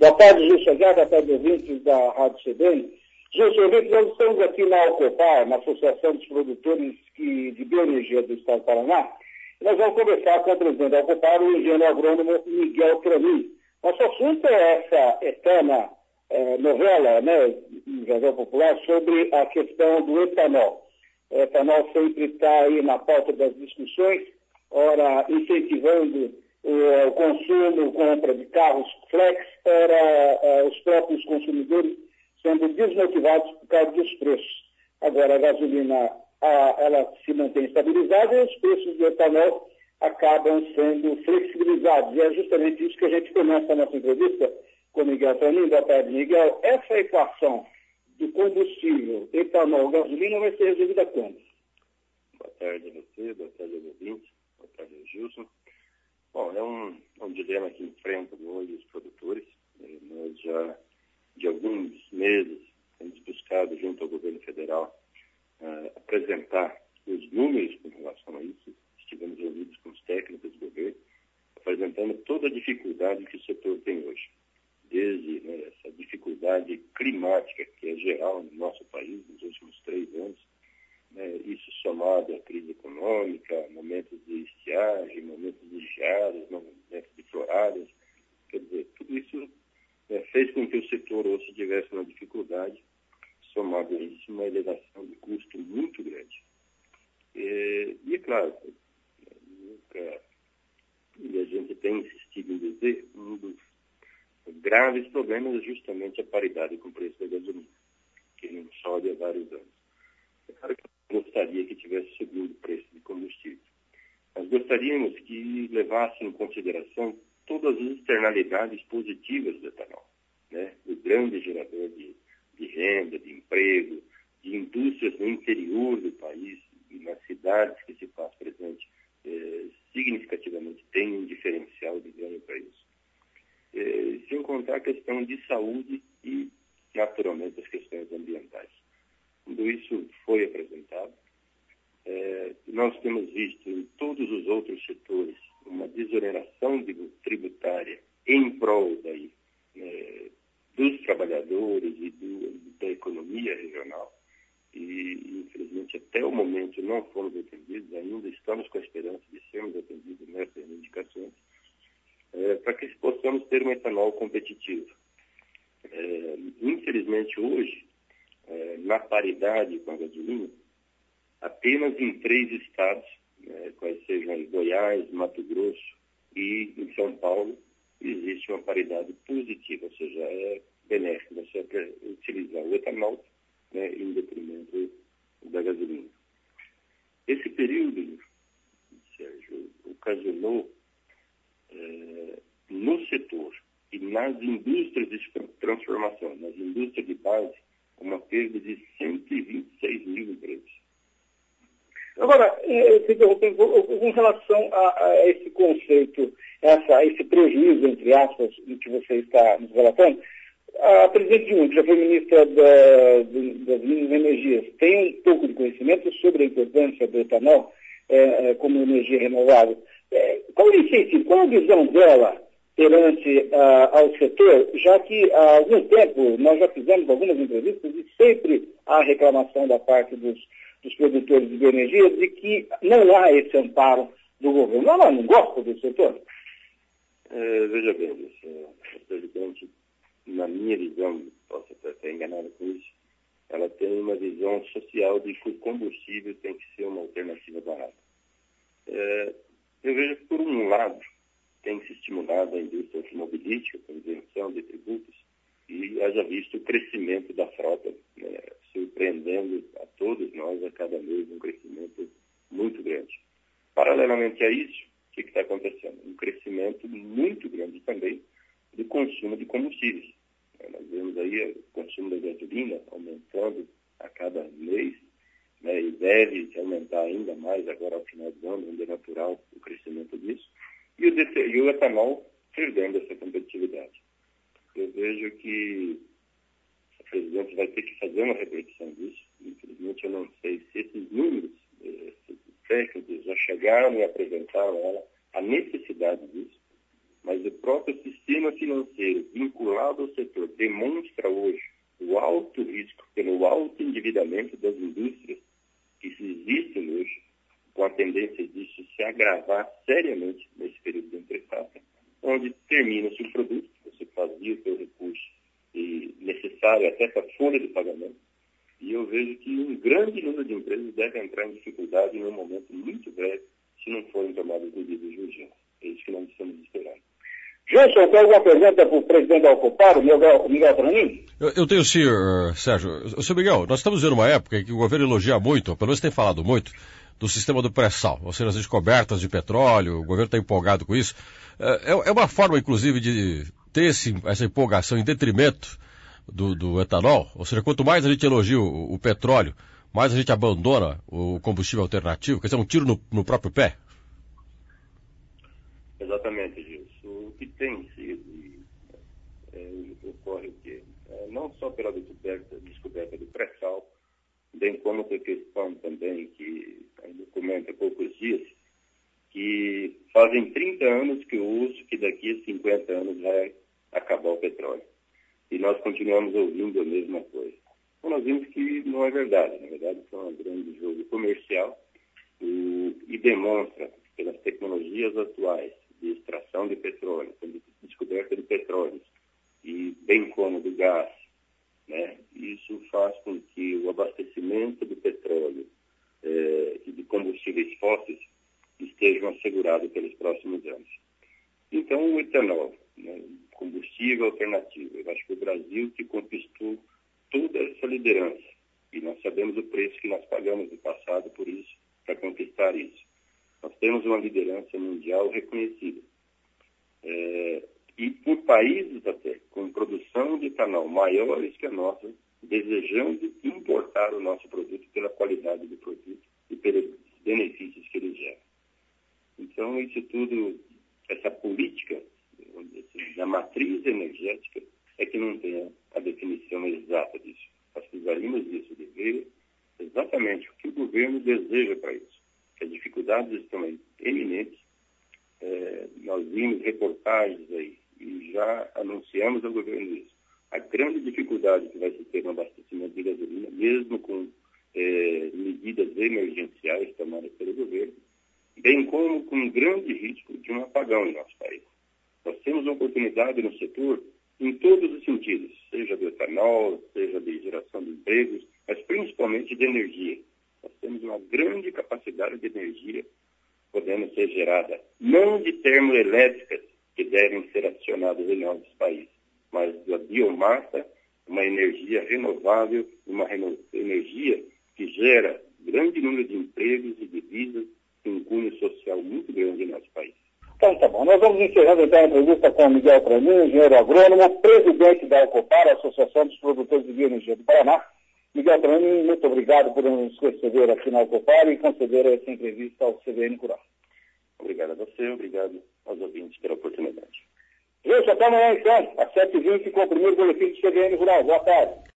Boa tarde, Gilson Aguiar, boa tarde, ouvintes da Rádio CBN. Gilson, nós estamos aqui na Alcopar, na Associação dos Produtores de Bioenergia do Estado do Paraná, e nós vamos conversar com o presidente da Alcopar, o engenheiro agrônomo Miguel Tramin. Nosso assunto é essa eterna novela, né, no Jornal Popular, sobre a questão do etanol. O etanol sempre está aí na pauta das discussões, ora incentivando o consumo, compra de carros flex, ora os próprios consumidores sendo desmotivados por causa dos preços. Agora, a gasolina, ela se mantém estabilizada e os preços do etanol acabam sendo flexibilizados. E é justamente isso que a gente começa a nossa entrevista com o Miguel Tramin. Boa tarde, Miguel. Essa equação do combustível, etanol, gasolina vai ser resolvida quando? Boa tarde a você, boa tarde aos ouvintes, boa tarde ao Gilson. Bom, é um dilema que enfrentam hoje os produtores. Nós já, de alguns meses, temos buscado, junto ao governo federal, apresentar os números com relação a isso. Estivemos reunidos com os técnicos do governo, apresentando toda a dificuldade que o setor tem hoje. Desde essa dificuldade climática, que é geral no nosso país nos últimos 3 anos, isso somado à crise econômica, momentos de estiagem, momentos de geadas, momentos de floradas, quer dizer, tudo isso fez com que o setor hoje tivesse uma dificuldade, somado a isso, uma elevação de custo muito grande. E é claro, e a gente tem insistido em dizer, um dos graves problemas é justamente a paridade com o preço da gasolina, que não sobe há vários anos. É claro que eu gostaria que tivesse subido o preço de combustível. Nós gostaríamos que levasse em consideração todas as externalidades positivas do etanol, né? O grande gerador de renda, de emprego, de indústrias no interior do país e nas cidades que se faz presente, significativamente tem um diferencial de ganho para isso. Sem contar a questão de saúde e, naturalmente, as questões ambientais. Tudo isso foi apresentado. Nós temos visto em todos os outros setores uma desoneração tributária em prol dos trabalhadores e da economia regional. E, infelizmente, até o momento não fomos atendidos, ainda estamos com a esperança de sermos atendidos nessas indicações, para que possamos ter um etanol competitivo. Infelizmente, hoje, na paridade com a gasolina, apenas em 3 estados, quais sejam em Goiás, Mato Grosso e em São Paulo, existe uma paridade positiva, ou seja, é benéfico você utilizar o etanol, em detrimento da gasolina. Esse período, Sérgio, ocasionou no setor e nas indústrias de transformação, nas indústrias de base, uma perda de 126 mil empregos. Agora, com relação a esse conceito, a esse prejuízo, entre aspas, em que você está nos relatando, a presidente Dilma, que já foi ministra das Minas e Energias, tem um pouco de conhecimento sobre a importância do etanol como energia renovável. Qual a visão dela perante ao setor, já que há algum tempo nós já fizemos algumas entrevistas e sempre há reclamação da parte dos produtores de bioenergia de que não há esse amparo do governo. Ela não gosta do setor? Veja bem, a presidente, na minha visão, posso até estar enganado com isso, ela tem uma visão social de que o combustível tem que ser uma alternativa barata. Eu vejo que, por um lado, tem se estimulado a indústria automobilística com isenção de tributos e haja visto o crescimento da frota, surpreendendo a todos nós a cada mês um crescimento muito grande. Paralelamente a isso, o que está acontecendo? Um crescimento muito grande também do consumo de combustíveis. Nós vemos aí o consumo da gasolina aumentando a cada mês, e deve aumentar ainda mais agora ao final do ano, onde é natural o crescimento disso, e o etanol perdendo essa competitividade. Eu vejo que a presidente vai ter que fazer uma reflexão disso. Infelizmente, eu não sei se esses números técnicos já chegaram e apresentaram a ela a necessidade disso, mas o próprio sistema financeiro vincular do setor demonstra hoje o alto risco pelo alto endividamento das indústrias que existem hoje, com a tendência disso se agravar seriamente nesse período de entre-safra, onde termina-se o produto, você fazia o seu recurso e necessário até para a folha de pagamento, e eu vejo que um grande número de empresas deve entrar em dificuldade em um momento muito breve, se não forem tomadas medidas de urgência. É isso que nós estamos esperando. Gilson, tem alguma pergunta para o presidente da Alcopar, o Miguel Tranin? Eu tenho sim, Sérgio. Seu Miguel, nós estamos vendo uma época em que o governo elogia muito, pelo menos tem falado muito, do sistema do pré-sal, ou seja, as descobertas de petróleo, o governo está empolgado com isso. É uma forma, inclusive, de ter essa empolgação em detrimento do etanol, ou seja, quanto mais a gente elogia o petróleo, mais a gente abandona o combustível alternativo, quer dizer, um tiro no próprio pé? Exatamente, Gilson. O que tem sido, ocorre o quê? Não só pela descoberta do pré-sal, bem como a questão também que ainda comenta há poucos dias, que fazem 30 anos que eu uso que daqui a 50 anos vai acabar o petróleo. E nós continuamos ouvindo a mesma coisa. Então nós vimos que não é verdade. Na verdade, foi um grande jogo comercial e demonstra, pelas tecnologias atuais de extração de petróleo, de descoberta de petróleo, e bem como do gás, né? Isso faz com que o abastecimento do petróleo e de combustíveis fósseis estejam assegurados pelos próximos anos. Então, o etanol, né, combustível alternativo, eu acho que o Brasil que conquistou toda essa liderança, e nós sabemos o preço que nós pagamos no passado por isso, para conquistar isso. Nós temos uma liderança mundial reconhecida. E por países até com produção de etanol maiores que a nossa, desejando importar o nosso produto pela qualidade do produto e pelos benefícios que ele gera. Então, isso tudo, essa política da matriz energética é que não tem a definição exata disso. Nós precisaríamos disso, de ver exatamente o que o governo deseja para isso. As dificuldades estão aí eminentes. Nós vimos reportagens aí e já anunciamos ao governo isso. A grande dificuldade que vai se ter no abastecimento de gasolina, mesmo com medidas emergenciais tomadas pelo governo, bem como com um grande risco de um apagão em nosso país. Nós temos uma oportunidade no setor em todos os sentidos, seja do etanol, seja de geração de empregos, mas principalmente de energia. Nós temos uma grande capacidade de energia podendo ser gerada, não de termoelétricas que devem ser acionadas em nossos países, mas da biomassa, uma energia renovável, uma energia que gera grande número de empregos e divisas e um cunho social muito grande em nosso país. Então, tá bom. Nós vamos encerrando então a entrevista com o Miguel Tranin, engenheiro agrônomo, presidente da Alcopar, Associação dos Produtores de Bioenergia do Paraná. Miguel Tranin, muito obrigado por nos receber aqui na Alcopar e conceder essa entrevista ao CBN Rural. Obrigado a você, obrigado aos ouvintes pela oportunidade. Gente, até amanhã então, às 7h20, com o primeiro boletim do CBN Rural. Boa tarde.